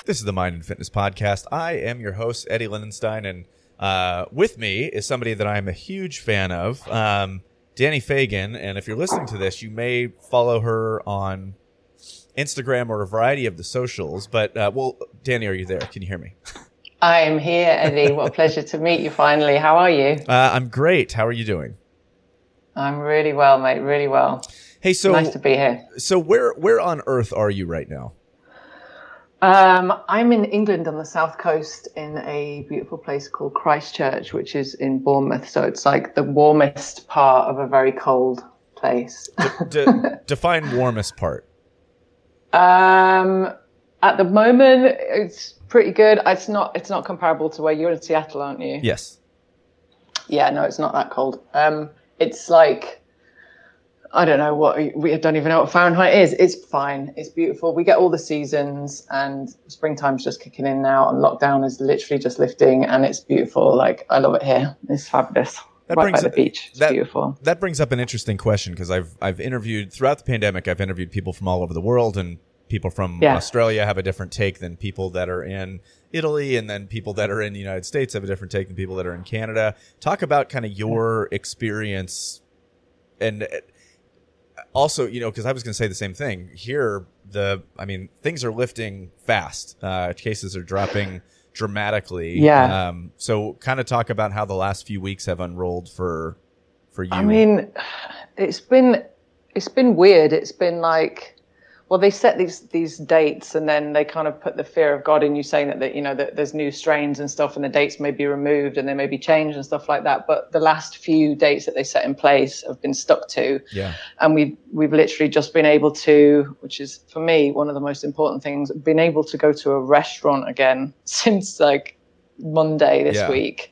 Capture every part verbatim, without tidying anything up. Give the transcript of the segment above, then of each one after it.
This is the Mind and Fitness Podcast. I am your host, Eddie Lindenstein, and uh, with me is somebody that I'm a huge fan of, um, Danny Fagan. And if you're listening to this, you may follow her on Instagram or a variety of the socials. But, uh, well, Danny, are you there? Can you hear me? I am here, Eddie. What a pleasure to meet you finally. How are you? Uh, I'm great. How are you doing? I'm really well, mate. Really well. Hey, so nice to be here. So where where on earth are you right now? Um, I'm in England on the south coast in a beautiful place called Christchurch, which is in Bournemouth. So it's like the warmest part of a very cold place. D- d- define warmest part. Um, at the moment, it's pretty good. It's not. It's not comparable to where you're in Seattle, aren't you? Yes. Yeah. No, it's not that cold. Um, it's like. I don't know what, we don't even know what Fahrenheit is. It's fine. It's beautiful. We get all the seasons and springtime's just kicking in now and lockdown is literally just lifting and it's beautiful. Like, I love it here. It's fabulous. That right brings by the beach. It's that, beautiful. That brings up an interesting question because I've, I've interviewed, throughout the pandemic, I've interviewed people from all over the world, and people from yeah. Australia have a different take than people that are in Italy, and then people that are in the United States have a different take than people that are in Canada. Talk about kind of your experience and also, you know, because I was going to say the same thing here. The, I mean, things are lifting fast. Uh, cases are dropping dramatically. Yeah. Um, so, kind of talk about how the last few weeks have unrolled for for you. I mean, it's been it's been weird. It's been like, well, they set these these dates, and then they kind of put the fear of God in you, saying that, that you know that there's new strains and stuff, and the dates may be removed and they may be changed and stuff like that. But the last few dates that they set in place have been stuck to. Yeah. And we've we've literally just been able to, which is for me one of the most important things, been able to go to a restaurant again since like Monday this yeah. week.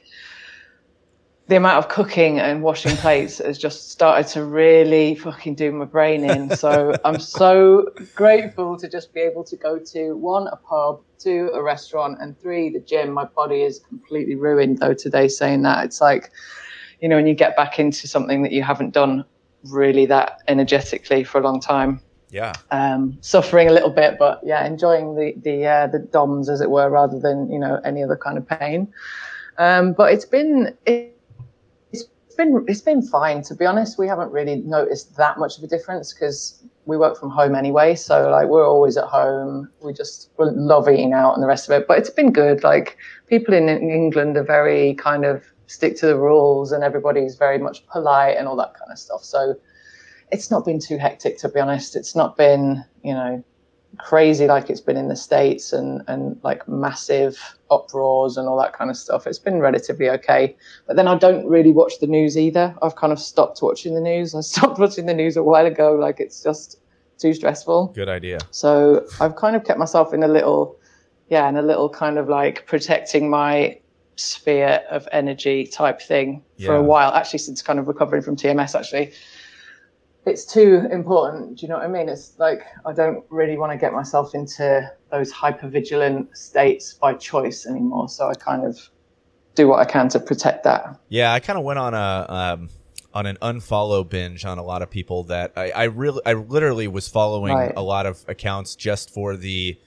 The amount of cooking and washing plates has just started to really fucking do my brain in. So I'm so grateful to just be able to go to one, a pub, two, a restaurant, and three, the gym. My body is completely ruined though today saying that. It's like, you know, when you get back into something that you haven't done really that energetically for a long time. Yeah. Um, suffering a little bit, but yeah, enjoying the, the, uh, the D O M S as it were, rather than, you know, any other kind of pain. Um, but it's been, it, It's been it's been fine, to be honest. We haven't really noticed that much of a difference because we work from home anyway. So like we're always at home. We just we love eating out and the rest of it. But it's been good. Like people in England are very kind of stick to the rules, and everybody's very much polite and all that kind of stuff. So it's not been too hectic, to be honest. It's not been, you know, crazy like it's been in the States and, and like massive uproars and all that kind of stuff. It's been relatively okay. But then I don't really watch the news either. I've kind of stopped watching the news. I stopped watching the news a while ago. Like it's just too stressful. Good idea. So I've kind of kept myself in a little, yeah, in a little kind of like protecting my sphere of energy type thing yeah. for a while, actually, since kind of recovering from T M S, actually. It's too important. Do you know what I mean? It's like I don't really want to get myself into those hypervigilant states by choice anymore. So I kind of do what I can to protect that. Yeah, I kind of went on a um, on an unfollow binge on a lot of people that I, I really, I literally was following right. a lot of accounts just for the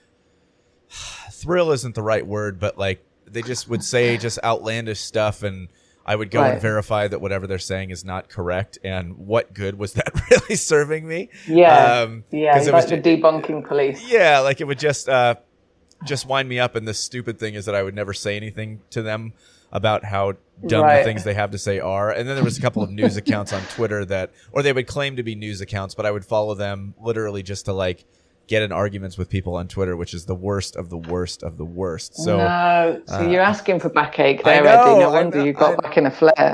thrill isn't the right word, but like they just would say just outlandish stuff, and I would go right. and verify that whatever they're saying is not correct. And what good was that really serving me? Yeah. Um, yeah. It like was the debunking police. Yeah. Like it would just, uh, just wind me up. And the stupid thing is that I would never say anything to them about how dumb right. the things they have to say are. And then there was a couple of news accounts on Twitter that, or they would claim to be news accounts, but I would follow them literally just to like get in arguments with people on Twitter, which is the worst of the worst of the worst. So, no, so uh, you're asking for backache there, know, Eddie. No wonder you got back in a flare.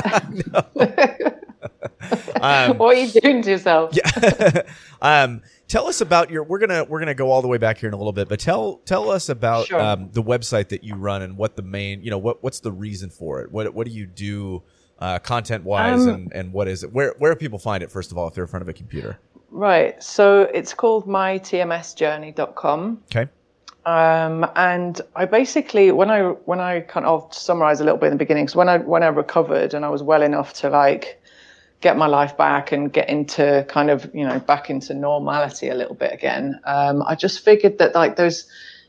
um, what are you doing to yourself? Yeah. um, tell us about your. We're gonna we're gonna go all the way back here in a little bit, but tell tell us about sure. um, the website that you run and what the main. You know, what what's the reason for it? What what do you do uh, content wise, um, and and what is it? Where where do people find it? First of all, if they're in front of a computer. Right. So it's called my T M S journey dot com. Okay. Um, and I basically, when I, when I kind of summarize a little bit in the beginning, so when I, when I recovered and I was well enough to like get my life back and get into kind of, you know, back into normality a little bit again. Um, I just figured that like those,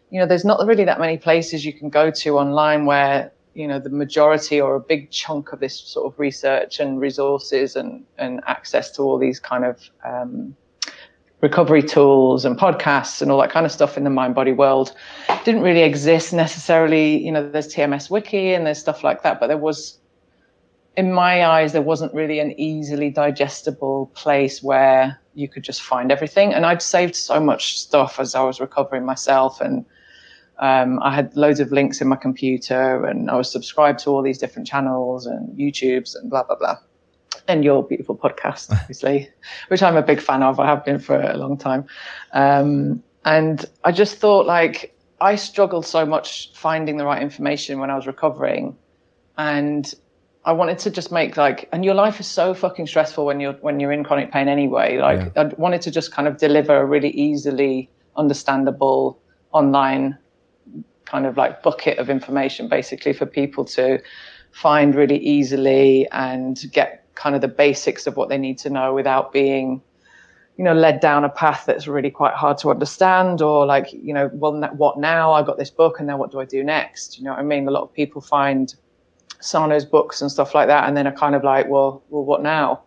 you know, there's not really that many places you can go to online where, you know, the majority or a big chunk of this sort of research and resources and, and access to all these kind of um, recovery tools and podcasts and all that kind of stuff in the mind body world didn't really exist necessarily. You know, there's T M S Wiki and there's stuff like that, but there was, in my eyes, there wasn't really an easily digestible place where you could just find everything. And I'd saved so much stuff as I was recovering myself, and um, I had loads of links in my computer, and I was subscribed to all these different channels and YouTubes and blah, blah, blah. And your beautiful podcast, obviously, which I'm a big fan of. I have been for a long time. Um, and I just thought, like, I struggled so much finding the right information when I was recovering. And I wanted to just make, like, and your life is so fucking stressful when you're, when you're in chronic pain anyway. Like, yeah. I wanted to just kind of deliver a really easily understandable online kind of like bucket of information, basically, for people to find really easily and get kind of the basics of what they need to know without being, you know, led down a path that's really quite hard to understand, or like, you know, well, what now? I got this book and now what do I do next? You know what I mean? A lot of people find Sarno's books and stuff like that, and then are kind of like, well, well, what now?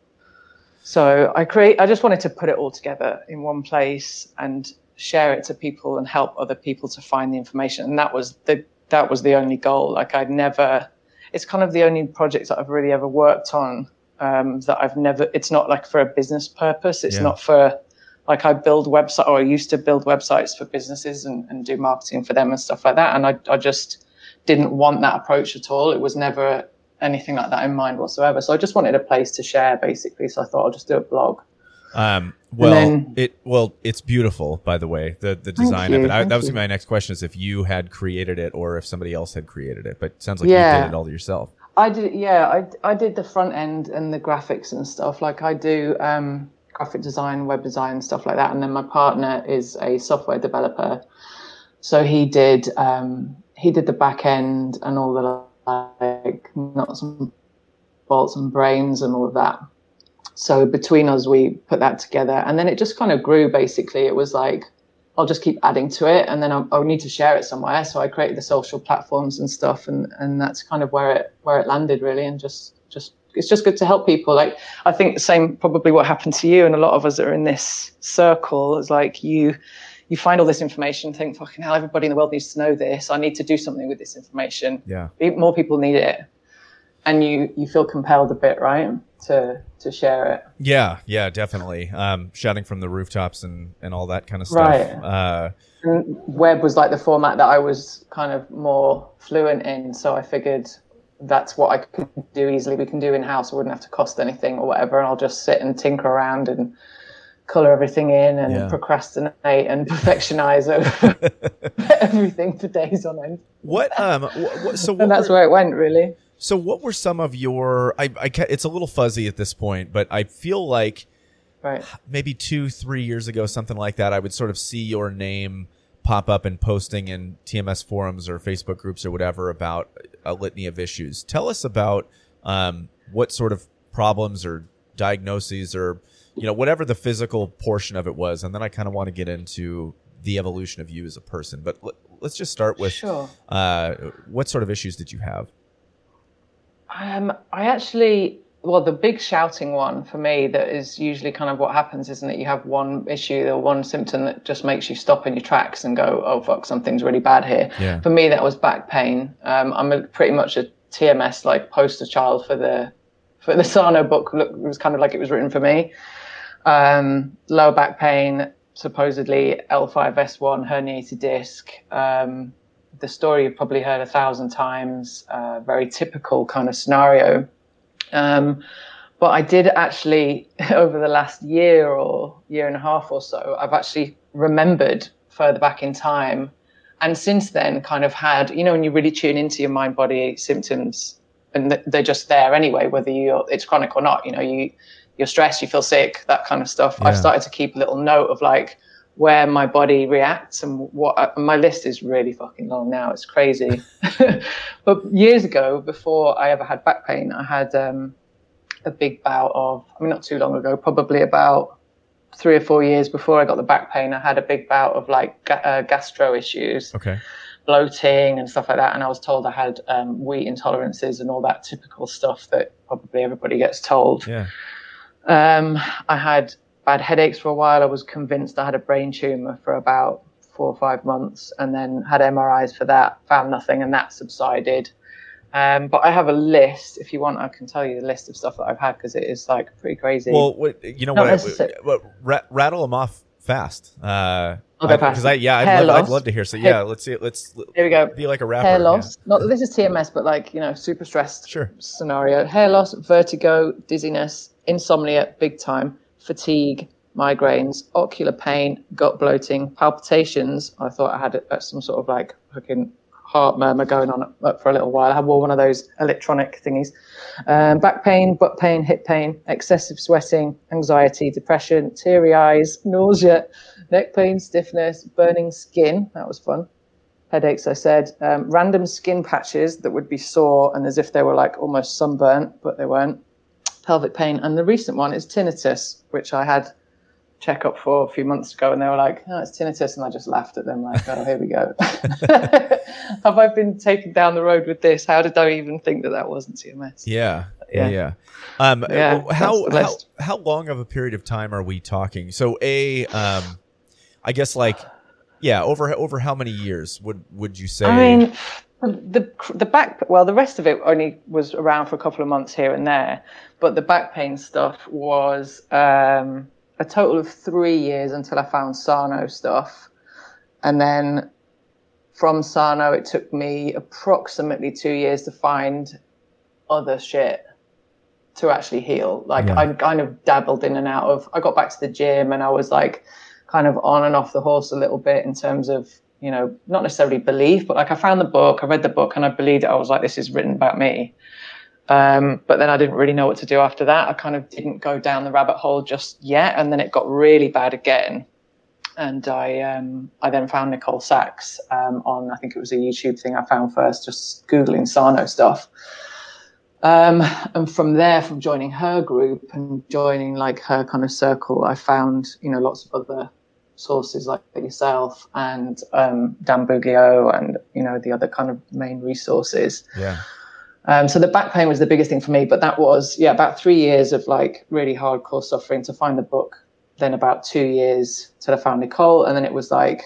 So I create, I just wanted to put it all together in one place and share it to people and help other people to find the information. And that was the, that was the only goal. Like I'd never, it's kind of the only project that I've really ever worked on um, that I've never, it's not like for a business purpose. It's yeah. not for, like I build website, or I used to build websites for businesses and, and do marketing for them and stuff like that. And I, I just didn't want that approach at all. It was never anything like that in mind whatsoever. So I just wanted a place to share, basically. So I thought I'll just do a blog. Um, well, then, it well, it's beautiful, by the way, the the design you, of it. I, that was you. my next question: is if you had created it or if somebody else had created it. But it sounds like yeah. you did it all yourself. I did, yeah. I I did the front end and the graphics and stuff. Like I do um, graphic design, web design, stuff like that. And then my partner is a software developer, so he did um, he did the back end and all the like nuts and bolts and brains and all of that. So between us, we put that together, and then it just kind of grew. Basically, it was like, I'll just keep adding to it, and then I'll, I'll need to share it somewhere. So I created the social platforms and stuff, and, and that's kind of where it where it landed, really. And just just it's just good to help people. Like I think the same probably what happened to you, and a lot of us are in this circle. It's like you you find all this information, think, fucking hell, everybody in the world needs to know this. I need to do something with this information. Yeah, more people need it, and you you feel compelled a bit, right? to to share it. Yeah, yeah, definitely. Um, shouting from the rooftops and, and all that kind of stuff. Right. Uh, and web was like the format that I was kind of more fluent in, so I figured that's what I could do easily. We can do in-house. It wouldn't have to cost anything or whatever, and I'll just sit and tinker around and colour everything in and yeah. procrastinate and perfectionize over everything for days on end. What, um, what, so what and that's were... where it went, really. So what were some of your, I, I, it's a little fuzzy at this point, but I feel like right. maybe two, three years ago, something like that, I would sort of see your name pop up and posting in T M S forums or Facebook groups or whatever about a litany of issues. Tell us about um, what sort of problems or diagnoses or, you know, whatever the physical portion of it was. And then I kind of want to get into the evolution of you as a person. But let, let's just start with sure. uh, what sort of issues did you have? Um, I actually, well, the big shouting one for me that is usually kind of what happens, isn't it? You have one issue or one symptom that just makes you stop in your tracks and go, oh, fuck, something's really bad here. Yeah. For me, that was back pain. Um, I'm a, pretty much a T M S like poster child for the for the Sarno book. Look, it was kind of like it was written for me. Um, lower back pain, supposedly L five S one herniated disc. Um, the story you've probably heard a thousand times, uh, very typical kind of scenario. Um, but I did actually, over the last year or year and a half or so, I've actually remembered further back in time. And since then kind of had, you know, when you really tune into your mind body symptoms and they're just there anyway, whether you're, it's chronic or not, you know, you, you're stressed, you feel sick, that kind of stuff. Yeah. I've started to keep a little note of like, where my body reacts and what I, my list is really fucking long now. It's crazy. But years ago, before I ever had back pain, I had um, a big bout of, I mean, not too long ago, probably about three or four years before I got the back pain, I had a big bout of like ga- uh, gastro issues, okay, bloating and stuff like that. And I was told I had um, wheat intolerances and all that typical stuff that probably everybody gets told. Yeah. Um, I had bad headaches for a while. I was convinced I had a brain tumor for about four or five months, and then had M R Is for that, found nothing, and that subsided. Um, but I have a list. If you want, I can tell you the list of stuff that I've had, because it is like pretty crazy. Well, what, you know Not what, I, what? Rattle them off fast. Uh, I'll go fast. Because I, yeah, I'd Hair love, loss. I'd love to hear. So yeah, let's see. Let's Here we go. Be like a rapper. Hair loss. Yeah. Not that this is T M S, but like, you know, super stressed Sure. scenario. Hair loss, vertigo, dizziness, insomnia, big time, fatigue, migraines, ocular pain, gut bloating, palpitations. I thought I had uh, some sort of like fucking heart murmur going on for a little while. I had one of those electronic thingies. Um, back pain, butt pain, hip pain, excessive sweating, anxiety, depression, teary eyes, nausea, neck pain, stiffness, burning skin. That was fun. Headaches, I said. Um, random skin patches that would be sore and as if they were like almost sunburnt, but they weren't. Pelvic pain. And the recent one is tinnitus, which I had check up for a few months ago, and they were like, oh, it's tinnitus, and I just laughed at them like, oh, here we go. Have I been taken down the road with this? How did I even think that that wasn't T M S? Yeah, yeah, yeah. Um, yeah how how how long of a period of time are we talking? So a, um, I guess like, yeah, over over how many years would would you say? I mean, the the back, well, the rest of it only was around for a couple of months here and there, but the back pain stuff was um, a total of three years until I found Sarno stuff. And then from Sarno, it took me approximately two years to find other shit to actually heal. Like yeah. I kind of dabbled in and out of, I got back to the gym and I was like kind of on and off the horse a little bit in terms of, you know, not necessarily belief, but like I found the book, I read the book and I believed it. I was like, this is written about me. Um, but then I didn't really know what to do after that. I kind of didn't go down the rabbit hole just yet. And then it got really bad again. And I um, I then found Nicole Sachs um, on, I think it was a YouTube thing I found first, just Googling Sarno stuff. Um, and from there, from joining her group and joining like her kind of circle, I found, you know, lots of other sources like yourself and um, Dan Buglio and, you know, the other kind of main resources. Yeah. Um, so the back pain was the biggest thing for me, but that was, yeah, about three years of like really hardcore suffering to find the book. Then about two years till I found Nicole. And then it was like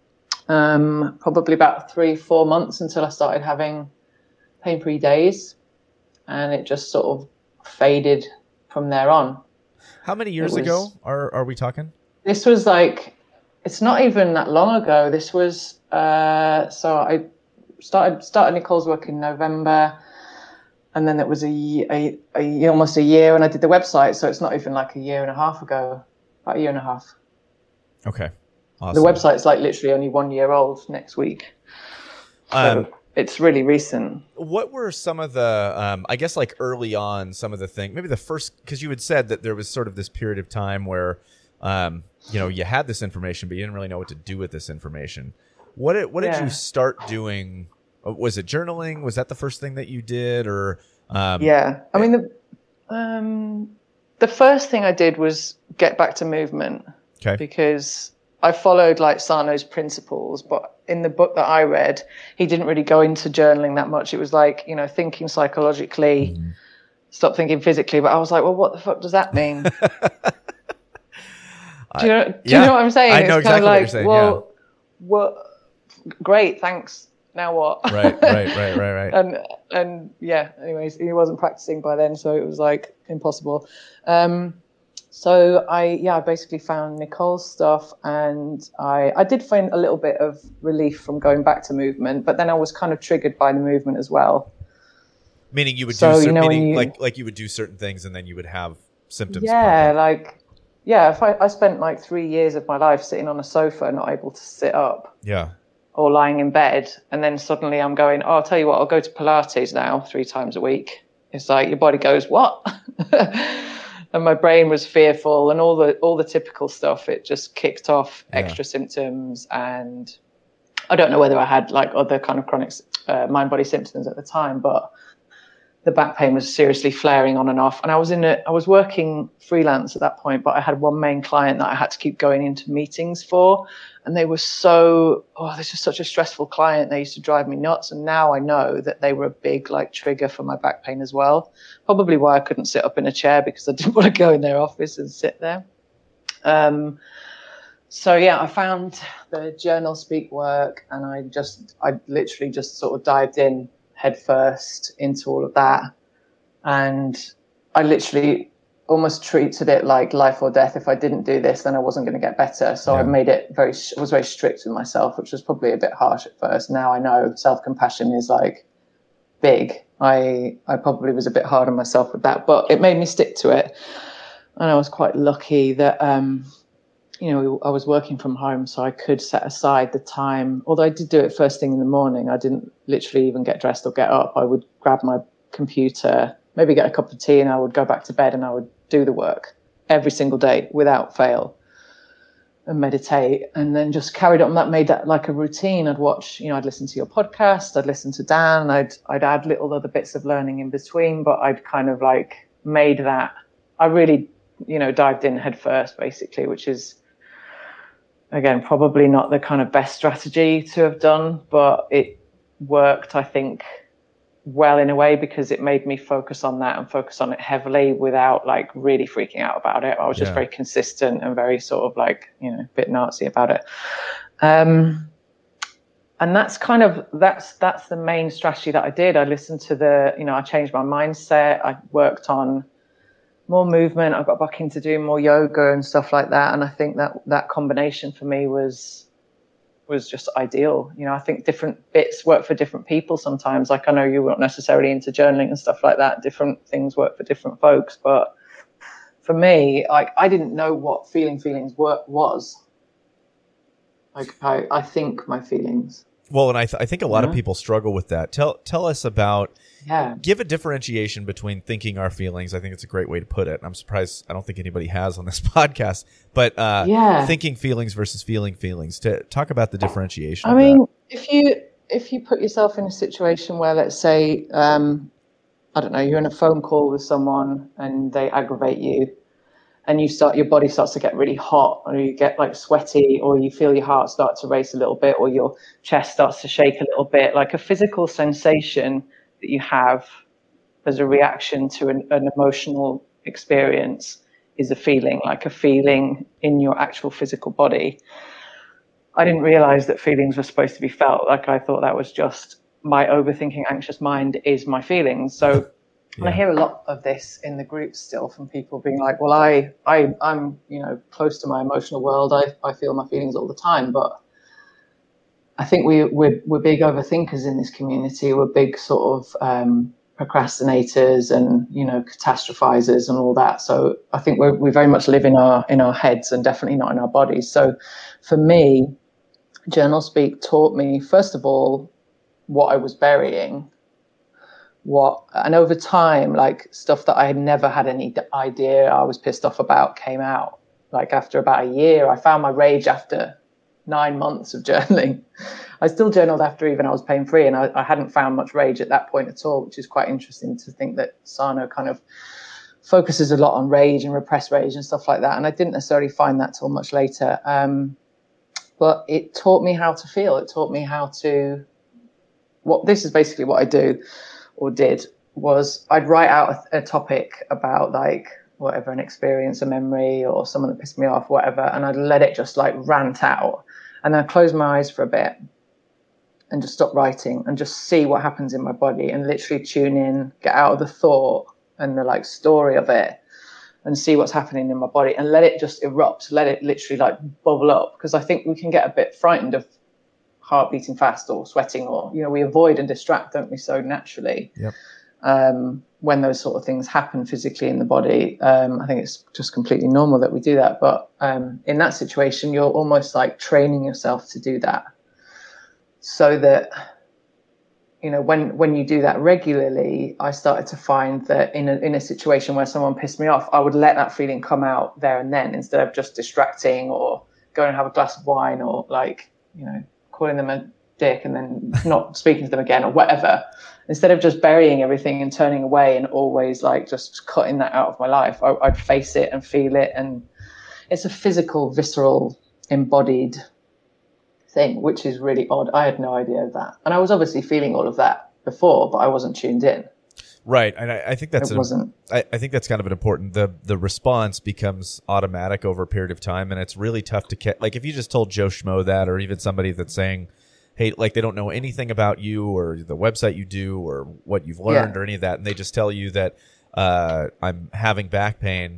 um, probably about three, four months until I started having pain-free days. And it just sort of faded from there on. How many years was, ago are, are we talking? This was like, it's not even that long ago. This was, uh, so I started, started Nicole's work in November. And then it was a, a, a almost a year, and I did the website, so it's not even like a year and a half ago, about a year and a half. Okay, awesome. The website's like literally only one year old next week, so um, it's really recent. What were some of the, um, I guess, like early on, some of the things, maybe the first, because you had said that there was sort of this period of time where, um, you know, you had this information, but you didn't really know what to do with this information. What did, what did yeah. you start doing? Was it journaling? Was that the first thing that you did, or? Um, yeah, I mean, the um, the first thing I did was get back to movement. Okay. Because I followed like Sarno's principles, but in the book that I read, he didn't really go into journaling that much. It was like, you know, thinking psychologically, mm. stop thinking physically. But I was like, well, what the fuck does that mean? do you know, do yeah, you know what I'm saying? I know it's exactly kind of like, what you're saying. Well, yeah. well, great, thanks. Now what? Right, right, right, right, right. and and yeah, anyways, he wasn't practicing by then, so it was like impossible. Um, so I yeah, I basically found Nicole's stuff, and I I did find a little bit of relief from going back to movement, but then I was kind of triggered by the movement as well. Meaning you would so, do certain, you know, meaning you, like like you would do certain things, and then you would have symptoms. Yeah, like yeah, if I, I spent like three years of my life sitting on a sofa, not able to sit up. Yeah. Or lying in bed, and then suddenly I'm going, oh, I'll tell you what, I'll go to Pilates now three times a week. It's like your body goes, what? And my brain was fearful, and all the all the typical stuff. It just kicked off yeah. extra symptoms, and I don't know whether I had like other kind of chronic uh, mind body symptoms at the time, but the back pain was seriously flaring on and off. And I was in a, I was working freelance at that point, but I had one main client that I had to keep going into meetings for. And they were so, oh, this was such a stressful client. They used to drive me nuts. And now I know that they were a big like trigger for my back pain as well. Probably why I couldn't sit up in a chair, because I didn't want to go in their office and sit there. Um, so yeah, I found the Journal Speak work, and I just, I literally just sort of dived in head first into all of that. And I literally almost treated it like life or death. If I didn't do this, then I wasn't going to get better. So yeah. I made it very, I was very strict with myself, which was probably a bit harsh at first. Now I know self-compassion is like big. I, I probably was a bit hard on myself with that, but it made me stick to it. And I was quite lucky that, um, you know, I was working from home, so I could set aside the time. Although I did do it first thing in the morning, I didn't literally even get dressed or get up. I would grab my computer, maybe get a cup of tea, and I would go back to bed and I would do the work every single day without fail and meditate. And then just carried on that, made that like a routine. I'd watch, you know, I'd listen to your podcast, I'd listen to Dan, I'd, I'd add little other bits of learning in between, but I'd kind of like made that, I really, you know, dived in head first basically, which is, again, probably not the kind of best strategy to have done, but it worked, I think, well in a way, because it made me focus on that and focus on it heavily without like really freaking out about it. I was just yeah. very consistent and very sort of like, you know, a bit Nazi about it. Um, and that's kind of, that's, that's the main strategy that I did. I listened to the, you know, I changed my mindset. I worked on more movement. I got back into doing more yoga and stuff like that. And I think that that combination for me was was just ideal. You know, I think different bits work for different people sometimes. Like I know you weren't necessarily into journaling and stuff like that. Different things work for different folks. But for me, like I didn't know what feeling feelings were, was. Like I, I think my feelings. Well, and I, th- I think a lot yeah. of people struggle with that. Tell tell us about, yeah. give a differentiation between thinking our feelings. I think it's a great way to put it. I'm surprised I don't think anybody has on this podcast, but uh, yeah. thinking feelings versus feeling feelings. To talk about the differentiation. I of mean, that. if you if you put yourself in a situation where, let's say, um, I don't know, you're in a phone call with someone and they aggravate you, and you start, your body starts to get really hot, or you get like sweaty, or you feel your heart start to race a little bit, or your chest starts to shake a little bit, like a physical sensation that you have as a reaction to an, an emotional experience is a feeling, like a feeling in your actual physical body. I didn't realize that feelings were supposed to be felt. Like I thought that was just my overthinking, anxious mind is my feelings. So And yeah. I hear a lot of this in the groups still from people being like, well, I, I, I'm, you know, close to my emotional world. I, I feel my feelings all the time. But I think we, we're, we're big overthinkers in this community. We're big sort of um, procrastinators and, you know, catastrophizers and all that. So I think we're, we very much live in our, in our heads and definitely not in our bodies. So for me, Journal Speak taught me, first of all, what I was burying. What and over time, like stuff that I had never had any idea I was pissed off about came out. Like after about a year, I found my rage after nine months of journaling. I still journaled after even I was pain free, and I, I hadn't found much rage at that point at all, which is quite interesting to think that Sarno kind of focuses a lot on rage and repressed rage and stuff like that. And I didn't necessarily find that till much later. Um, but it taught me how to feel. It taught me how to. What this is basically what I do. Or did was I'd write out a, a topic about like whatever, an experience, a memory, or someone that pissed me off, whatever, and I'd let it just like rant out, and then I'd close my eyes for a bit and just stop writing and just see what happens in my body and literally tune in, get out of the thought and the like story of it and see what's happening in my body and let it just erupt, let it literally like bubble up, because I think we can get a bit frightened of heart beating fast or sweating, or, you know, we avoid and distract, don't we, so naturally. Yep. Um, when those sort of things happen physically in the body. Um, I think it's just completely normal that we do that. But um, in that situation, you're almost like training yourself to do that, so that, you know, when, when you do that regularly, I started to find that in a, in a situation where someone pissed me off, I would let that feeling come out there and then, instead of just distracting or going and have a glass of wine or like, you know, calling them a dick and then not speaking to them again or whatever, instead of just burying everything and turning away and always like just cutting that out of my life, I, I'd face it and feel it. And it's a physical, visceral, embodied thing, which is really odd. I had no idea of that. And I was obviously feeling all of that before, but I wasn't tuned in. Right. And I, I think that's, it wasn't. I, I think that's kind of an important, the, the response becomes automatic over a period of time. And it's really tough to catch. Like if you just told Joe Schmo that, or even somebody that's saying, hey, like they don't know anything about you or the website you do or what you've learned yeah. or any of that, and they just tell you that uh, I'm having back pain.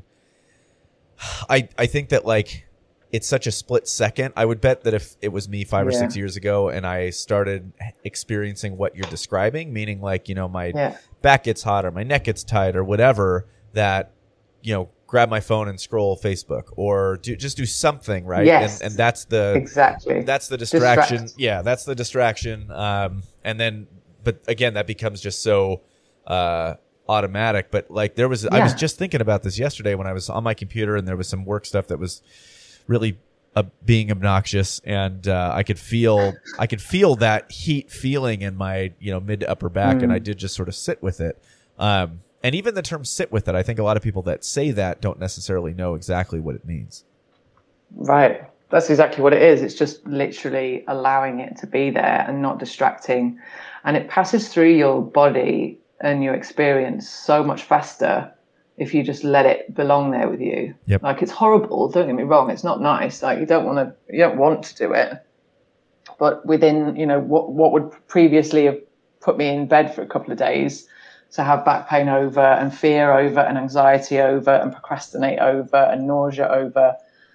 I I think that like it's such a split second. I would bet that if it was me five or yeah. six years ago and I started experiencing what you're describing, meaning like, you know, my yeah. back gets hot or my neck gets tight or whatever, that, you know, grab my phone and scroll Facebook or do, just do something, right? Yes. And, and that's the, exactly. that's the distraction. Distract. Yeah. That's the distraction. Um, and then, but again, that becomes just so, uh, automatic. But like there was, yeah. I was just thinking about this yesterday when I was on my computer and there was some work stuff that was really uh, being obnoxious. And, uh, I could feel, I could feel that heat feeling in my, you know, mid to upper back. Mm. And I did just sort of sit with it. Um, And even the term sit with it, I think a lot of people that say that don't necessarily know exactly what it means. Right. That's exactly what it is. It's just literally allowing it to be there and not distracting. And it passes through your body and your experience so much faster if you just let it belong there with you. Yep. Like it's horrible, don't get me wrong. It's not nice. Like you don't want to, you don't want to do it. But within, you know, what, what would previously have put me in bed for a couple of days, to have back pain over and fear over and anxiety over and procrastinate over and nausea over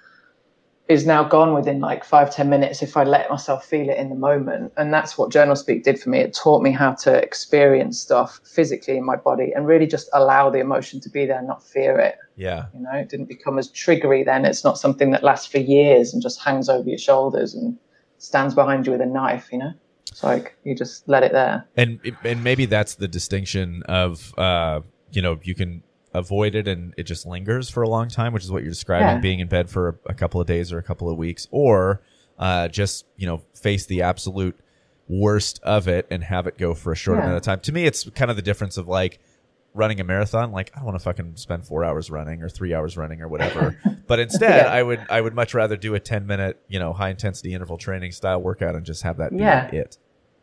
is now gone within like five, ten minutes if I let myself feel it in the moment. And that's what Journal Speak did for me. It taught me how to experience stuff physically in my body and really just allow the emotion to be there and not fear it. Yeah. You know, it didn't become as triggery then. It's not something that lasts for years and just hangs over your shoulders and stands behind you with a knife, you know? It's like you just let it there. And and maybe that's the distinction of, uh, you know, you can avoid it and it just lingers for a long time, which is what you're describing, yeah. being in bed for a, a couple of days or a couple of weeks, or uh, just, you know, face the absolute worst of it and have it go for a short yeah. amount of time. To me, it's kind of the difference of like running a marathon. Like, I don't want to fucking spend four hours running or three hours running or whatever. But instead, yeah. I would I would much rather do a ten minute, you know, high intensity interval training style workout and just have that be yeah. it.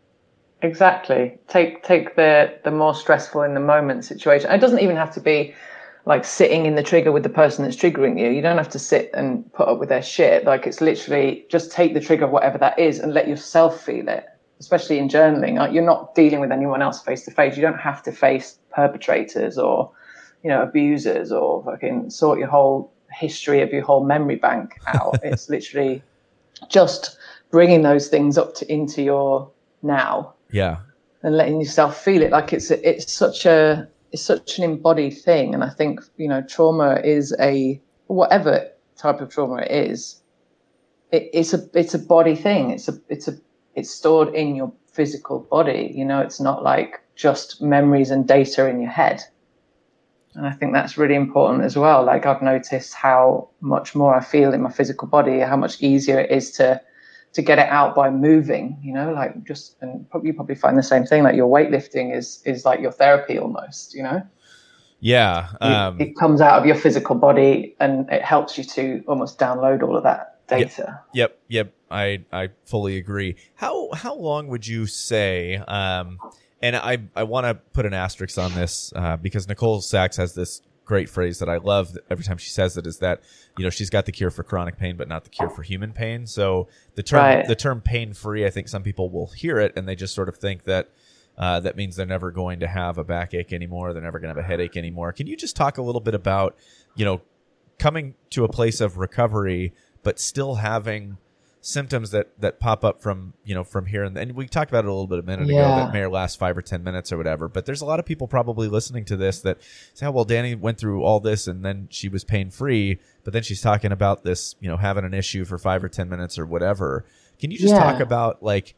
Exactly. Take take the the more stressful in the moment situation. It doesn't even have to be like sitting in the trigger with the person that's triggering you. You don't have to sit and put up with their shit. Like it's literally just take the trigger of whatever that is and let yourself feel it. Especially in journaling, like you're not dealing with anyone else face to face. You don't have to face perpetrators or, you know, abusers or fucking sort your whole history of your whole memory bank out. It's literally just bringing those things up to into your now. Yeah. And letting yourself feel it. Like it's a, it's such a it's such an embodied thing. And I think, you know, trauma is a whatever type of trauma it is, it, it's a it's a body thing. It's a it's a it's stored in your physical body. You know, it's not like just memories and data in your head. And I think that's really important as well. Like I've noticed how much more I feel in my physical body, how much easier it is to to get it out by moving, you know, like just, and probably, you probably find the same thing, like your weightlifting is, is like your therapy almost, you know? Yeah. Um, it, it comes out of your physical body and it helps you to almost download all of that data. Yep. Yep. I, I fully agree. How, how long would you say, um, and I, I want to put an asterisk on this, uh, because Nicole Sachs has this great phrase that I love every time she says it, is that, you know, she's got the cure for chronic pain, but not the cure for human pain. So the term, right. the term pain free, I think some people will hear it and they just sort of think that, uh, that means they're never going to have a backache anymore. They're never going to have a headache anymore. Can you just talk a little bit about, you know, coming to a place of recovery, but still having symptoms that, that pop up from, you know, from here. And, and we talked about it a little bit a minute yeah. ago that may last five or ten minutes or whatever, but there's a lot of people probably listening to this that say, oh, well, Danny went through all this and then she was pain free, but then she's talking about this, you know, having an issue for five or ten minutes or whatever. Can you just yeah. talk about like,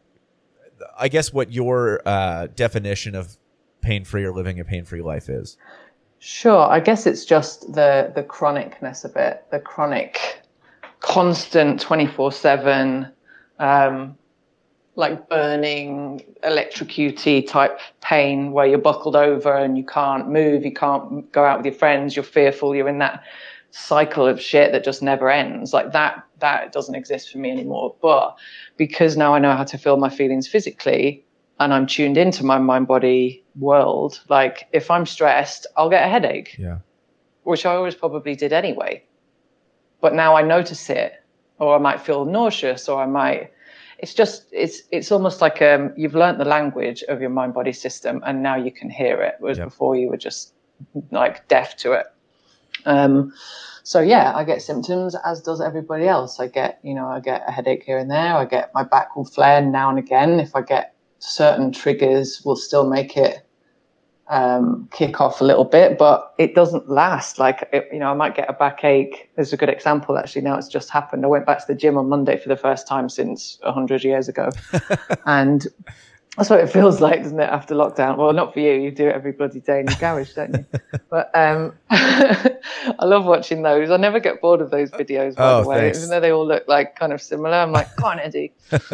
I guess what your uh, definition of pain free or living a pain free life is? Sure. I guess it's just the, the chronicness of it, the chronic constant twenty-four seven, um, like burning, electrocutey type pain where you're buckled over and you can't move, you can't go out with your friends, you're fearful, you're in that cycle of shit that just never ends. Like that, that doesn't exist for me anymore. But because now I know how to feel my feelings physically and I'm tuned into my mind body world, like if I'm stressed, I'll get a headache. Yeah. Which I always probably did anyway. But now I notice it, or I might feel nauseous, or I might, it's just, it's it's almost like um, you've learnt the language of your mind-body system and now you can hear it, whereas yep. before you were just like deaf to it. Um, so yeah, I get symptoms as does everybody else. I get, you know, I get a headache here and there. I get my back will flare now and again. If I get certain triggers, will still make it um, kick off a little bit, but it doesn't last. Like, it, you know, I might get a backache. There's a good example actually. Now it's just happened. I went back to the gym on Monday for the first time since a hundred years ago. And that's what it feels like, doesn't it, after lockdown? Well, not for you. You do it every bloody day in your garage, don't you? But um, I love watching those. I never get bored of those videos, by oh, the way. Thanks. Even though they all look like kind of similar. I'm like, come on, Eddie.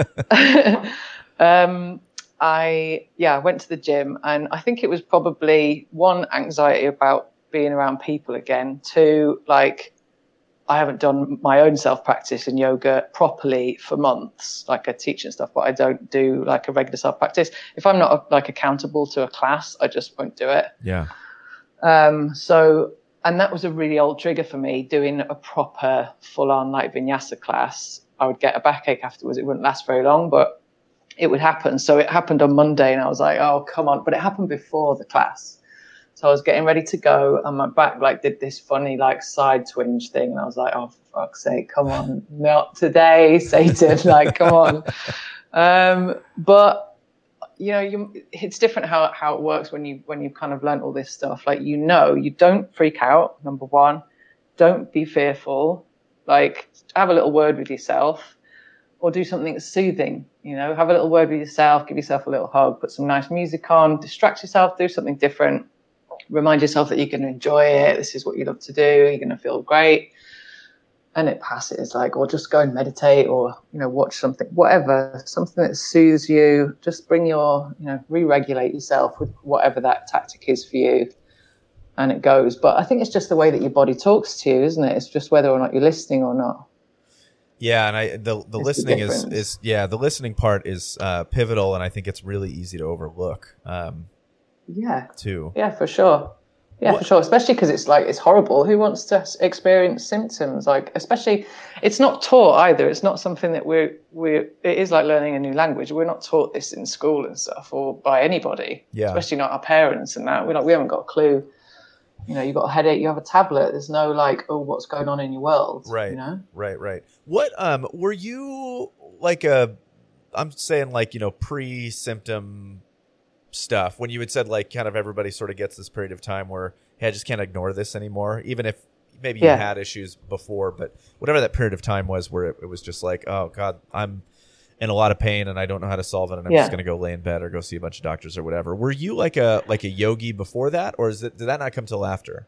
um, I, yeah, I went to the gym, and I think it was probably one, anxiety about being around people again. Two, like, I haven't done my own self-practice in yoga properly for months. Like, I teach and stuff, but I don't do like a regular self-practice. If I'm not like accountable to a class, I just won't do it. Yeah. Um, so, and that was a really old trigger for me, doing a proper full-on like vinyasa class. I would get a backache afterwards. It wouldn't last very long, but it would happen. So it happened on Monday, and I was like, oh, come on. But it happened before the class. So I was getting ready to go, and my back like did this funny like side twinge thing, and I was like, "Oh, for fuck's sake, come on, not today, Satan! Like, come on." Um, but you know, you, it's different how how it works when you when you've kind of learned all this stuff. Like, you know, you don't freak out. Number one, don't be fearful. Like, have a little word with yourself, or do something soothing. You know, have a little word with yourself, give yourself a little hug, put some nice music on, distract yourself, do something different. Remind yourself that you're going to enjoy it. This is what you love to do. You're going to feel great. And it passes. Like, or just go and meditate, or, you know, watch something, whatever, something that soothes you. Just bring your, you know, re-regulate yourself with whatever that tactic is for you. And it goes. But I think it's just the way that your body talks to you, isn't it? It's just whether or not you're listening or not. Yeah, and I the the it's listening the is is yeah the listening part is uh, pivotal, and I think it's really easy to overlook. Um, Yeah. Too. Yeah, for sure. Yeah, what? for sure. Especially because it's like, it's horrible. Who wants to experience symptoms? Like, especially, it's not taught either. It's not something that we're, we're, it is like learning a new language. We're not taught this in school and stuff, or by anybody. Yeah. Especially not our parents and that. We're like, we haven't got a clue. You know, you've got a headache, you have a tablet. There's no like, oh, what's going on in your world? Right. You know? Right, right. What, um, were you like a, I'm saying like, you know, pre-symptom stuff, when you had said like kind of everybody sort of gets this period of time where, hey, I just can't ignore this anymore, even if maybe yeah. you had issues before, but whatever that period of time was where it, it was just like, oh God, I'm in a lot of pain and I don't know how to solve it, and I'm yeah. just going to go lay in bed or go see a bunch of doctors or whatever. Were you like a like a yogi before that, or is it, did that not come till after?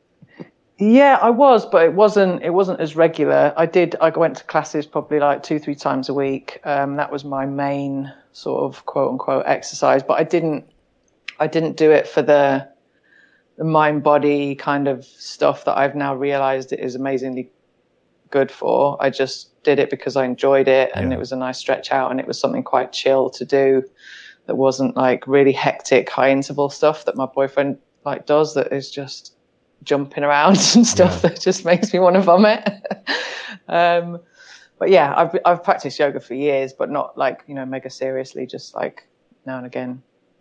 Yeah, I was, but it wasn't it wasn't as regular. I did I went to classes probably like two, three times a week. Um, that was my main sort of quote unquote exercise, but I didn't I didn't do it for the, the mind-body kind of stuff that I've now realized it is amazingly good for. I just did it because I enjoyed it, and yeah. it was a nice stretch out, and it was something quite chill to do that wasn't like really hectic high interval stuff that my boyfriend like does, that is just jumping around and stuff yeah. that just makes me want to vomit. um, but yeah, I've I've practiced yoga for years, but not like, you know, mega seriously, just like now and again.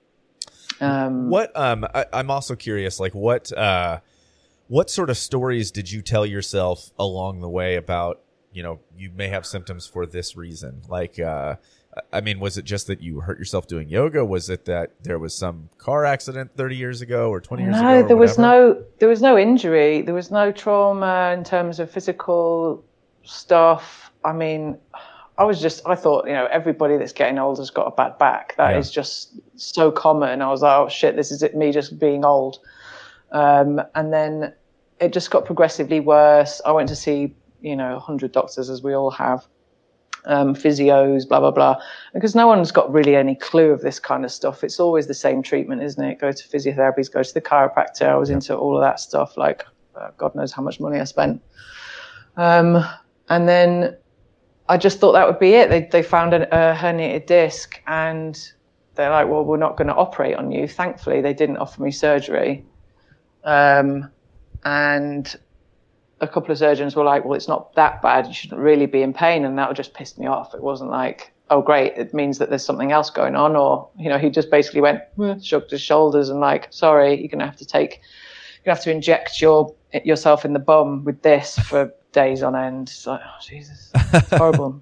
Um, what um I, I'm also curious, like what uh what sort of stories did you tell yourself along the way about, you know, you may have symptoms for this reason? Like, uh, I mean, was it just that you hurt yourself doing yoga? Was it that there was some car accident thirty years ago or twenty years no, ago? No, there whatever? was no, there was no injury. There was no trauma in terms of physical stuff. I mean, I was just, I thought, you know, everybody that's getting old has got a bad back. That yeah. is just so common. I was like, oh shit, this is it, me just being old. Um, and then it just got progressively worse. I went to see, you know, a hundred doctors, as we all have. um, physios, blah, blah, blah. Because no one's got really any clue of this kind of stuff. It's always the same treatment, isn't it? Go to physiotherapies, go to the chiropractor. I was yeah. into all of that stuff. Like, uh, God knows how much money I spent. Um, and then I just thought that would be it. They they found a, a herniated disc, and they're like, well, we're not going to operate on you. Thankfully, they didn't offer me surgery. Um, and a couple of surgeons were like, well, it's not that bad. You shouldn't really be in pain. And that just pissed me off. It wasn't like, oh, great, it means that there's something else going on. Or, you know, he just basically went, eh, shrugged his shoulders and like, sorry, you're going to have to take, you're going to have to inject your yourself in the bum with this for days on end. It's like, oh, Jesus, it's horrible.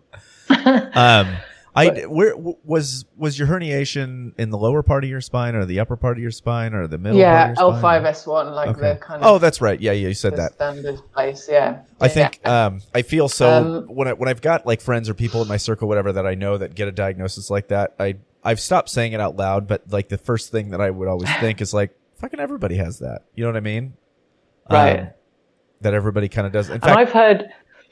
um, I where was was your herniation in the lower part of your spine or the upper part of your spine or the middle? Yeah, part of your L five S one, like okay. the kind of. Oh, that's right. Yeah, yeah, you said that. Standard place. Yeah. I think yeah. um, I feel so Um, when I when I've got like friends or people in my circle, whatever, that I know that get a diagnosis like that. I I've stopped saying it out loud, but like the first thing that I would always think is like, fucking everybody has that. You know what I mean? Right. Um, that everybody kind of does. In and fact, I've heard.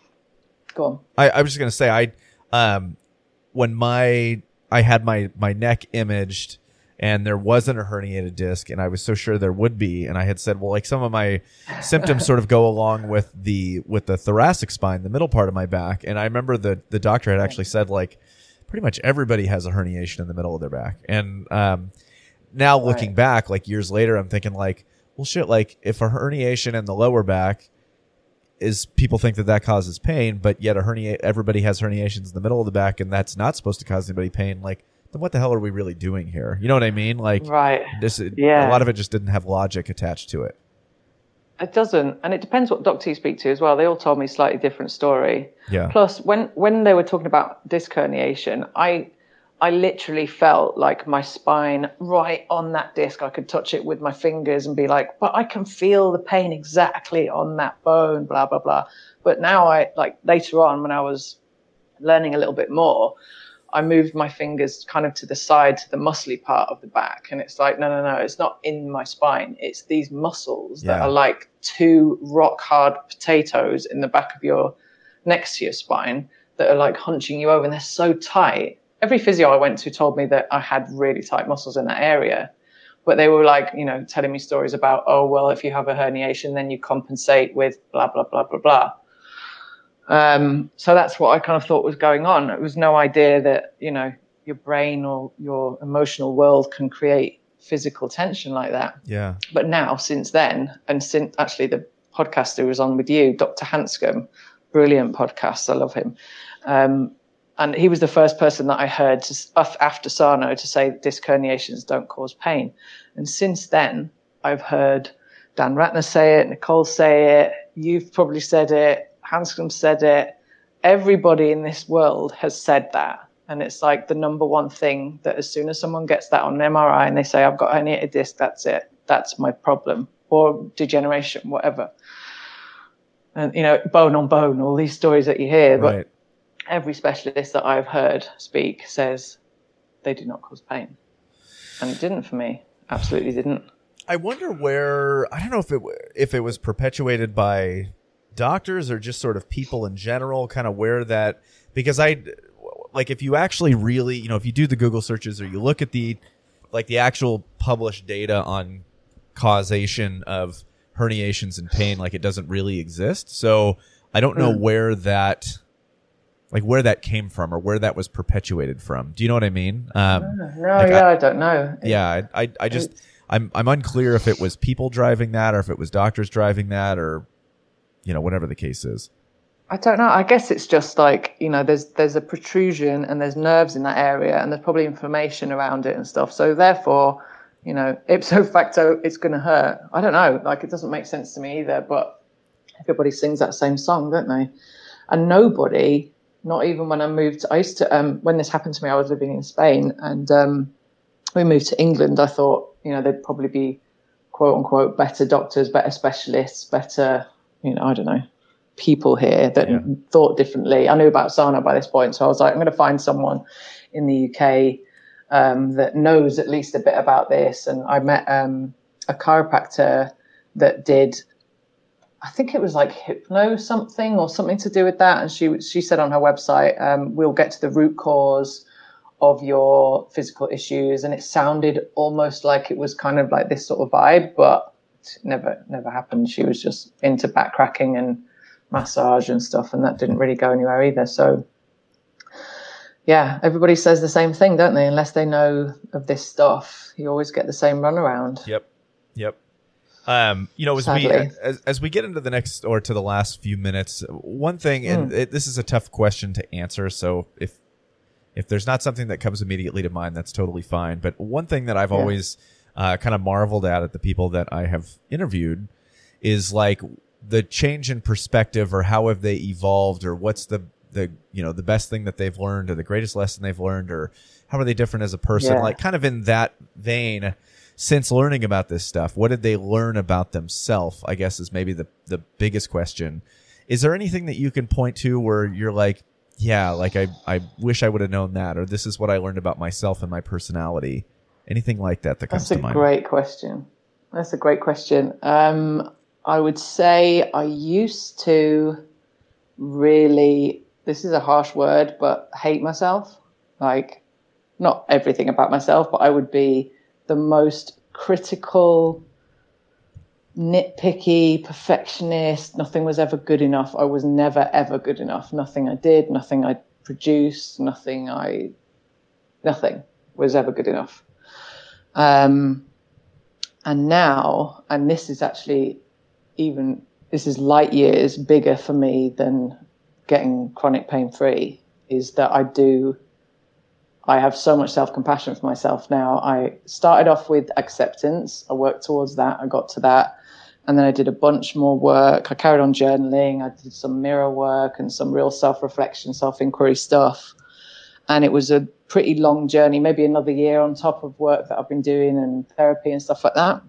Go on. I, I was just gonna say I um when my I had my my neck imaged and there wasn't a herniated disc and I was so sure there would be, and I had said, well, like some of my symptoms sort of go along with the with the thoracic spine, the middle part of my back, and I remember the the doctor had actually said like pretty much everybody has a herniation in the middle of their back. And um now looking right. back, like years later, I'm thinking like, well, shit, like if a herniation in the lower back is, people think that that causes pain, but yet a hernia, everybody has herniations in the middle of the back, and that's not supposed to cause anybody pain. Like, then what the hell are we really doing here? You know what I mean? Like, right. this, yeah. a lot of it just didn't have logic attached to it. It doesn't, and it depends what doctor you speak to as well. They all told me a slightly different story. Yeah. Plus, when when they were talking about disc herniation, I I literally felt like my spine right on that disc. I could touch it with my fingers and be like, but I can feel the pain exactly on that bone, blah, blah, blah. But now I, like later on when I was learning a little bit more, I moved my fingers kind of to the side, to the muscly part of the back. And it's like, no, no, no, it's not in my spine. It's these muscles yeah. that are like two rock hard potatoes in the back of your, next to your spine, that are like hunching you over, and they're so tight. Every physio I went to told me that I had really tight muscles in that area, but they were like, you know, telling me stories about, oh, well, if you have a herniation, then you compensate with blah, blah, blah, blah, blah. Um, so that's what I kind of thought was going on. It was no idea that, you know, your brain or your emotional world can create physical tension like that. Yeah. But now, since then, and since actually the podcast who was on with you, Doctor Hanscom, brilliant podcast. I love him. Um, And he was the first person that I heard to, after Sarno to say that disc herniations don't cause pain. And since then, I've heard Dan Ratner say it, Nicole say it, you've probably said it, Hanscom said it. Everybody in this world has said that. And it's like the number one thing that as soon as someone gets that on an M R I and they say, I've got a herniated disc, that's it. That's my problem. Or degeneration, whatever. And, you know, bone on bone, all these stories that you hear. But right. every specialist that I've heard speak says they do not cause pain. And it didn't for me. Absolutely didn't. I wonder where, I don't know if it if it was perpetuated by doctors or just sort of people in general, kind of where that, because I, like if you actually really, you know, if you do the Google searches or you look at the, like the actual published data on causation of herniations and pain, like it doesn't really exist. So I don't know mm. where that, like where that came from or where that was perpetuated from. Do you know what I mean? Um, no, no like yeah, I, I don't know. Yeah, I, I, I just, I'm, I'm unclear if it was people driving that or if it was doctors driving that or, you know, whatever the case is. I don't know. I guess it's just like, you know, there's there's a protrusion and there's nerves in that area and there's probably inflammation around it and stuff. So therefore, you know, ipso facto, it's going to hurt. I don't know. Like it doesn't make sense to me either. But everybody sings that same song, don't they? And nobody. Not even when I moved, I used to, um, when this happened to me, I was living in Spain and um, we moved to England. I thought, you know, there'd probably be quote unquote better doctors, better specialists, better, you know, I don't know, people here that yeah. thought differently. I knew about Sarno by this point. So I was like, I'm going to find someone in the U K um, that knows at least a bit about this. And I met um, a chiropractor that did I think it was like hypno something or something to do with that. And she she said on her website, um, we'll get to the root cause of your physical issues. And it sounded almost like it was kind of like this sort of vibe, but it never, never happened. She was just into back cracking and massage and stuff, and that didn't really go anywhere either. So yeah, everybody says the same thing, don't they? Unless they know of this stuff, you always get the same runaround. Yep. Yep. Um, you know, as Sadly. we as, as we get into the next or to the last few minutes, one thing, and mm. it, this is a tough question to answer. So if if there's not something that comes immediately to mind, that's totally fine. But one thing that I've yeah. always uh, kind of marveled at at the people that I have interviewed is like the change in perspective, or how have they evolved, or what's the the you know the best thing that they've learned, or the greatest lesson they've learned, or how are they different as a person? Yeah. Like kind of in that vein. Since learning about this stuff, what did they learn about themselves, I guess, is maybe the, the biggest question. Is there anything that you can point to where you're like, yeah, like I, I wish I would have known that, or this is what I learned about myself and my personality? Anything like that that comes to mind? That's a great question. That's a great question. Um, I would say I used to really, this is a harsh word, but hate myself. Like, not everything about myself, but I would be the most critical, nitpicky, perfectionist. Nothing was ever good enough. I was never, ever good enough. Nothing I did, nothing I produced, nothing I, nothing was ever good enough. Um, and now, and this is actually even, this is light years bigger for me than getting chronic pain free, is that I do I have so much self-compassion for myself now. I started off with acceptance. I worked towards that. I got to that. And then I did a bunch more work. I carried on journaling. I did some mirror work and some real self-reflection, self-inquiry stuff. And it was a pretty long journey, maybe another year on top of work that I've been doing and therapy and stuff like that.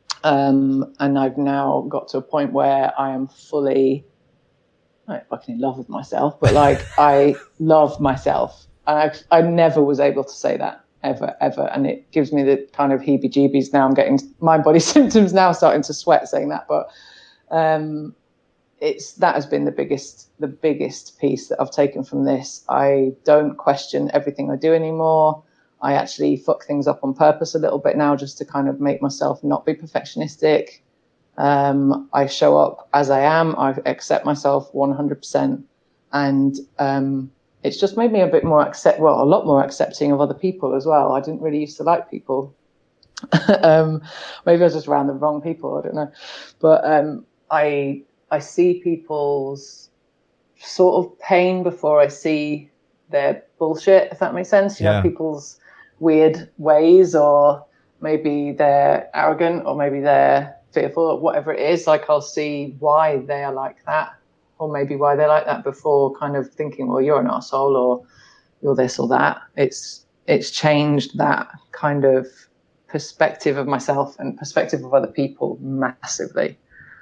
Um, and I've now got to a point where I am fully, not fucking in love with myself, but like I love myself. And I, I never was able to say that ever, ever. And it gives me the kind of heebie-jeebies now. I'm getting mind body symptoms now, starting to sweat saying that. But um, it's that has been the biggest, the biggest piece that I've taken from this. I don't question everything I do anymore. I actually fuck things up on purpose a little bit now, just to kind of make myself not be perfectionistic. Um, I show up as I am. I accept myself one hundred percent. And um it's just made me a bit more accept, well, a lot more accepting of other people as well. I didn't really used to like people. um, maybe I was just around the wrong people. I don't know. But um, I I see people's sort of pain before I see their bullshit, if that makes sense. You yeah. know, people's weird ways, or maybe they're arrogant, or maybe they're fearful, or whatever it is. Like, I'll see why they are like that, or maybe why they're like that, before kind of thinking, well, you're an arsehole, or you're this or that. It's it's changed that kind of perspective of myself and perspective of other people massively.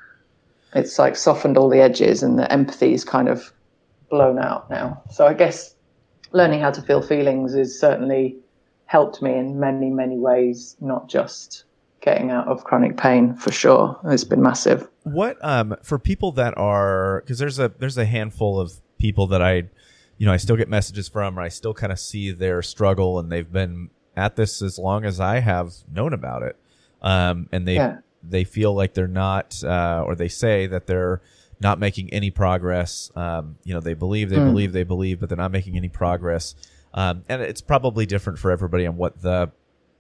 It's like softened all the edges, and the empathy is kind of blown out now. So I guess learning how to feel feelings has certainly helped me in many, many ways, not just getting out of chronic pain, for sure. It's been massive. What um for people that are, because there's a there's a handful of people that I, you know, I still get messages from, or I still kind of see their struggle, and they've been at this as long as I have known about it, um and they yeah. they feel like they're not, uh, or they say that they're not making any progress. Um, you know, they believe, they mm. believe, they believe, but they're not making any progress. Um, and it's probably different for everybody on what the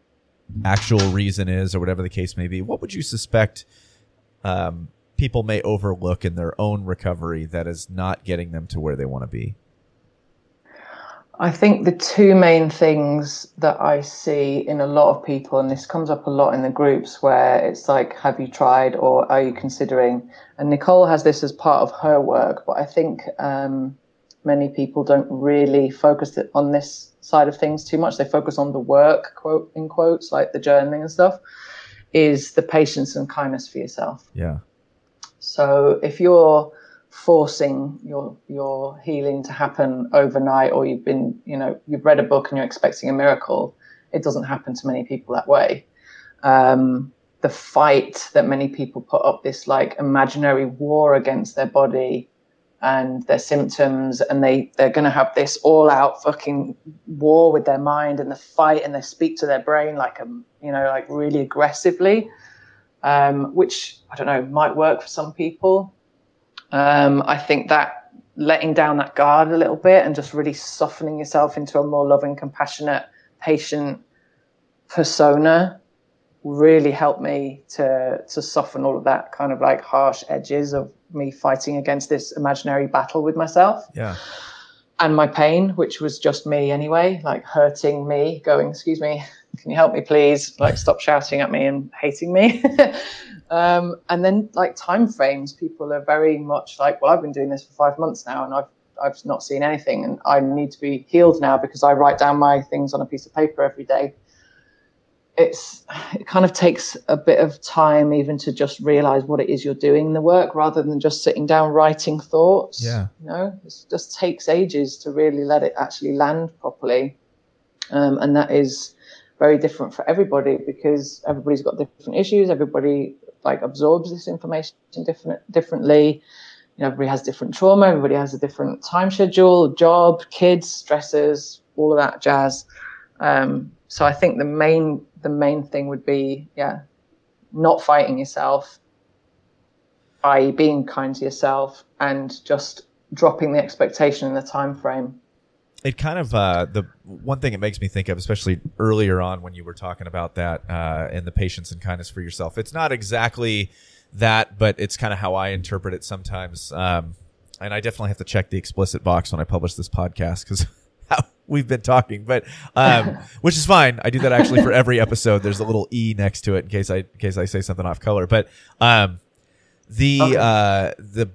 actual reason is, or whatever the case may be. What would you suspect um, people may overlook in their own recovery that is not getting them to where they want to be? I think the two main things that I see in a lot of people, and this comes up a lot in the groups, where it's like, have you tried, or are you considering? And Nicole has this as part of her work, but I think um, many people don't really focus on this side of things too much. They focus on the work, quote in quotes, like the journaling and stuff, is the patience and kindness for yourself. Yeah. So if you're forcing your your healing to happen overnight, or you've been, you know, you've read a book and you're expecting a miracle, it doesn't happen to many people that way. Um, the fight that many people put up, this like imaginary war against their body and their symptoms, and they they're going to have this all out fucking war with their mind and the fight, and they speak to their brain like a you know like really aggressively, um which I don't know might work for some people. um I think that letting down that guard a little bit and just really softening yourself into a more loving, compassionate, patient persona really helped me to to soften all of that kind of like harsh edges of me fighting against this imaginary battle with myself. Yeah. And my pain, which was just me anyway, like hurting me, going, excuse me, can you help me please? Like stop shouting at me and hating me. um, and then like time frames, people are very much like, well, I've been doing this for five months now and I've I've not seen anything, and I need to be healed now because I write down my things on a piece of paper every day. It's, it kind of takes a bit of time even to just realize what it is you're doing in the work, rather than just sitting down writing thoughts. Yeah. You know, it just takes ages to really let it actually land properly. Um, and that is very different for everybody because everybody's got different issues. Everybody like absorbs this information different, differently. You know, everybody has different trauma. Everybody has a different time schedule, job, kids, stresses, all of that jazz. Um, so I think the main the main thing would be, yeah, not fighting yourself, that is being kind to yourself and just dropping the expectation and the time frame. It kind of, uh, the one thing it makes me think of, especially earlier on when you were talking about that uh, and the patience and kindness for yourself, it's not exactly that, but it's kind of how I interpret it sometimes. Um, and I definitely have to check the explicit box when I publish this podcast because we've been talking, but um, which is fine. I do that actually for every episode. There's a little E next to it in case I in case I say something off color. But um, the okay. uh, the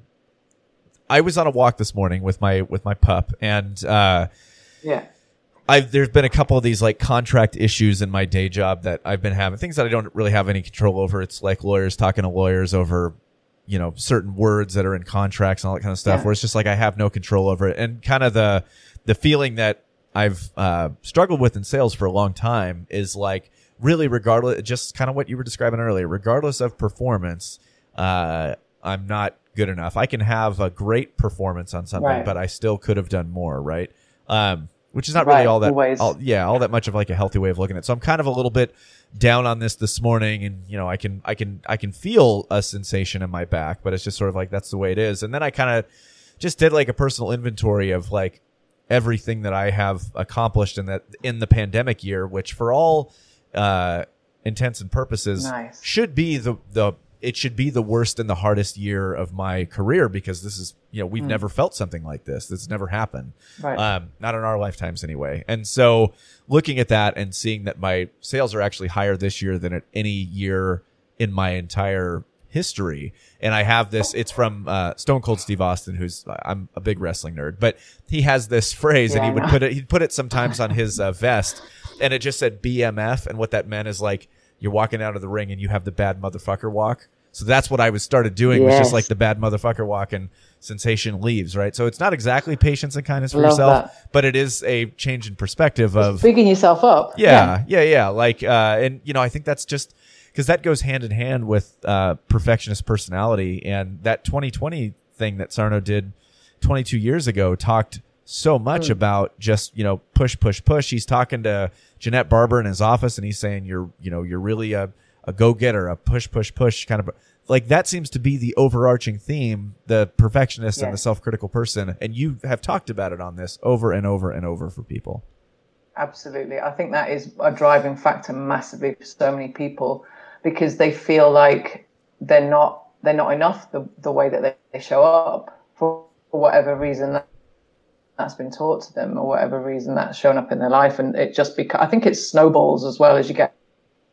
I was on a walk this morning with my with my pup, and uh, yeah, I've there's been a couple of these like contract issues in my day job that I've been having, things that I don't really have any control over. It's like lawyers talking to lawyers over, you know, certain words that are in contracts and all that kind of stuff, yeah. where it's just like I have no control over it, and kind of the the feeling that I've uh, struggled with in sales for a long time is like really regardless, just kind of what you were describing earlier, regardless of performance, uh, I'm not good enough. I can have a great performance on something, right. but I still could have done more, right? Um, which is not really right, all that, all, yeah, all that much of like a healthy way of looking at it. So I'm kind of a little bit down on this this morning, and you know, I can, I can, I can feel a sensation in my back, but it's just sort of like that's the way it is. And then I kind of just did like a personal inventory of like everything that I have accomplished in that in the pandemic year, which for all uh, intents and purposes nice. should be the the it should be the worst and the hardest year of my career, because this is, you know, we've mm. never felt something like this. This has never happened, right. um, not in our lifetimes anyway. And so looking at that and seeing that my sales are actually higher this year than at any year in my entire history. And I have this, it's from uh, Stone Cold Steve Austin, who's, I'm a big wrestling nerd, but he has this phrase, yeah, and he would put it, he'd put it sometimes on his uh, vest, and it just said B M F. And what that meant is like, you're walking out of the ring and you have the bad motherfucker walk. So that's what I was started doing, yes. was just like the bad motherfucker walk, and sensation leaves, right? So it's not exactly patience and kindness for Love yourself, that. but it is a change in perspective of bigging yourself up. Yeah, yeah, yeah. yeah. Like, uh, and you know, I think that's just, because that goes hand in hand with uh, perfectionist personality. And that twenty twenty thing that Sarno did twenty-two years ago talked so much mm. about just, you know, push, push, push. He's talking to Jeanette Barber in his office, and he's saying, you're, you know, you're really a, a go-getter, a push, push, push kind of, like that seems to be the overarching theme, the perfectionist yes. and the self-critical person. And you have talked about it on this over and over and over for people. Absolutely. I think that is a driving factor massively for so many people, because they feel like they're not they're not enough the, the way that they, they show up for, for whatever reason that, that's been taught to them, or whatever reason that's shown up in their life. And it just beca- I think it snowballs as well as you get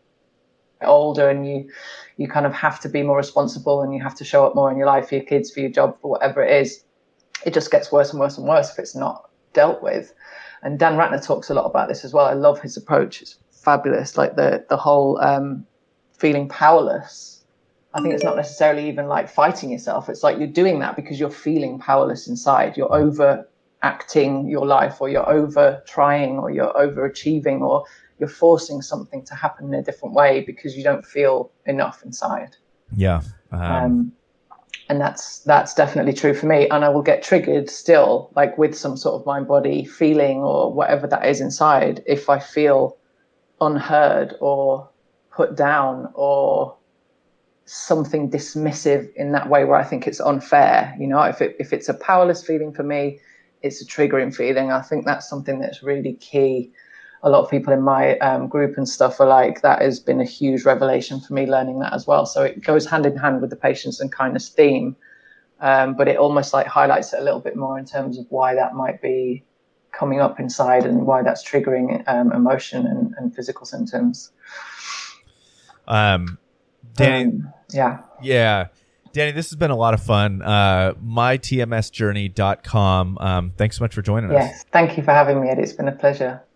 older, and you you kind of have to be more responsible, and you have to show up more in your life for your kids, for your job, for whatever it is. It just gets worse and worse and worse if it's not dealt with. And Dan Ratner talks a lot about this as well. I love his approach. It's fabulous. Like the the whole um feeling powerless. I think it's not necessarily even like fighting yourself. It's like you're doing that because you're feeling powerless inside. You're overacting your life, or you're over trying, or you're overachieving, or you're forcing something to happen in a different way because you don't feel enough inside. Yeah. Um, um, and that's that's definitely true for me. And I will get triggered still, like with some sort of mind body feeling or whatever that is inside, if I feel unheard or put down or something dismissive in that way where I think it's unfair. You know, if it if it's a powerless feeling for me, it's a triggering feeling. I think that's something that's really key. A lot of people in my um, group and stuff are like, that has been a huge revelation for me, learning that as well. So it goes hand in hand with the patience and kindness theme, um, but it almost like highlights it a little bit more in terms of why that might be coming up inside and why that's triggering um, emotion and, and physical symptoms. Um, Danny, um, yeah, yeah. Danny, this has been a lot of fun. Uh, my T M S journey dot com. Um, thanks so much for joining yes, us. Yes, thank you for having me, Ed. It's been a pleasure.